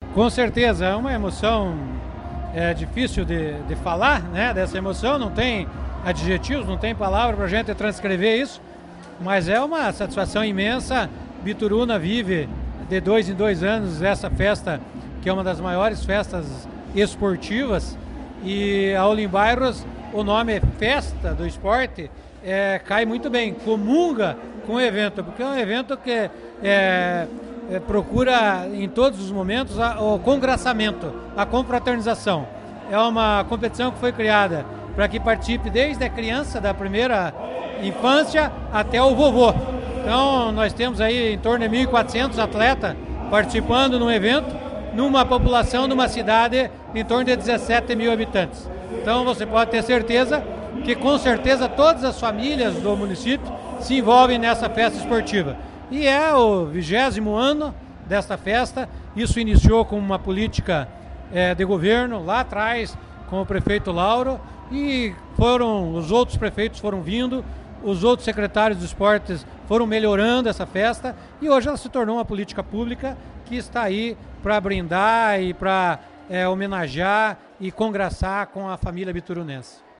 Com certeza, é uma emoção difícil de falar, né, dessa emoção, não tem adjetivos, não tem palavra para a gente transcrever isso, mas é uma satisfação imensa. Bituruna vive de 2 em 2 anos essa festa, que é uma das maiores festas esportivas, e a Olimbairros, o nome é Festa do Esporte, cai muito bem, comunga com o evento, porque é um evento que procura em todos os momentos o congraçamento, a confraternização. É uma competição que foi criada para que participe desde a criança, da primeira infância até o vovô. Então nós temos aí em torno de 1.400 atletas participando no evento, numa população de uma cidade em torno de 17 mil habitantes. Então você pode ter certeza que com certeza todas as famílias do município se envolvem nessa festa esportiva. E é o 20º ano desta festa. Isso iniciou com uma política de governo lá atrás, com o prefeito Lauro, e os outros prefeitos foram vindo, os outros secretários de esportes foram melhorando essa festa, e hoje ela se tornou uma política pública que está aí para brindar e para homenagear e congraçar com a família biturunense.